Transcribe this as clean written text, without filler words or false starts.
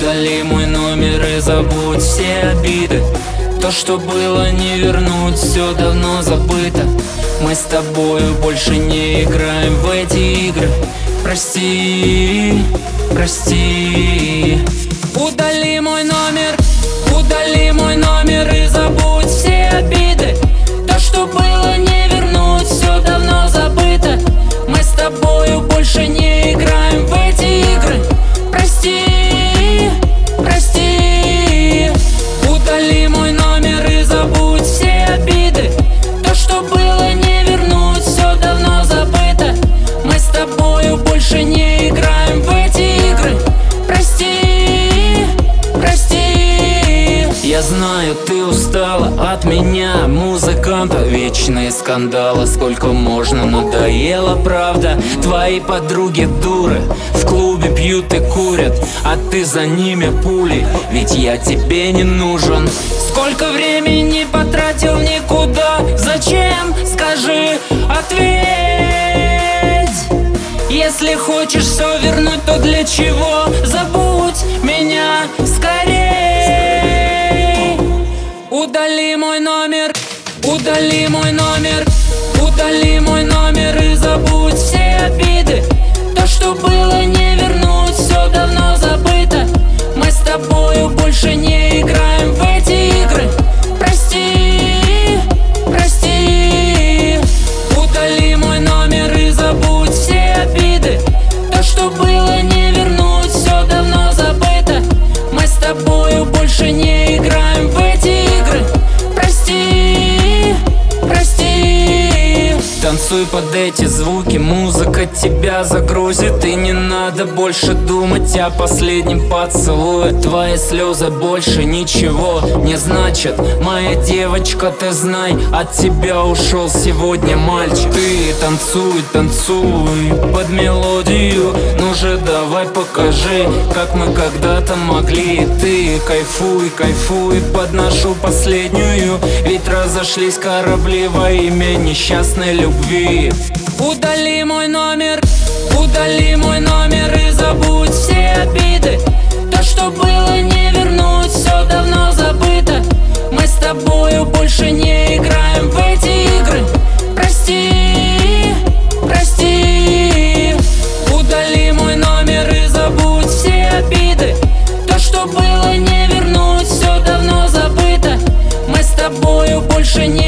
Удали мой номер и забудь все обиды. То, что было, не вернуть, все давно забыто. Мы с тобою больше не играем в эти игры. Прости, прости. Удали мой номер и забудь все обиды. То, что было, не вернуть, все давно забыто. Мы с тобою больше не играем в эти игры. Прости, прости. Удали мой номер и забудь все обиды. То, что было, не вернуть, все давно забыто. Мы с тобою больше не играем в эти игры. Прости, прости. Я знаю, ты устала от меня, музыканта. Вечные скандалы, сколько можно, надоело, правда. Твои подруги дуры, в клубе пьют и курят, а ты за ними пулей, ведь я тебе не нужен. Сколько времени потратил никуда, зачем, скажи, ответь. Если хочешь все вернуть, то для чего? Забудь меня скорей. Удали мой номер, удали мой номер, удали мой номер и забудь все обиды. То, что было, не вернуть, все давно забыто. Мы с тобою больше не играем в эти игры. Прости, прости. Удали мой номер и забудь все обиды. То, что было, не вернуть, все давно забыто. Мы с тобою больше не играем в эти игры. Прости, прости. Танцуй под эти звуки, музыка тебя загрузит. И не надо больше думать о последнем поцелуе. Твои слезы больше ничего не значат. Моя девочка, ты знай, от тебя ушел сегодня мальчик. Ты танцуй, танцуй под мелодию. Ну же давай покажи, как мы когда-то могли. Ты кайфуй, кайфуй под нашу последнюю. Ведь разошлись корабли во имя несчастной любви. Удали мой номер и забудь все обиды. То, что было, не вернуть, все давно забыто. Мы с тобою больше не играем в эти игры. Прости, прости. Удали мой номер и забудь все обиды. То, что было, не вернуть, все давно забыто. Мы с тобою больше не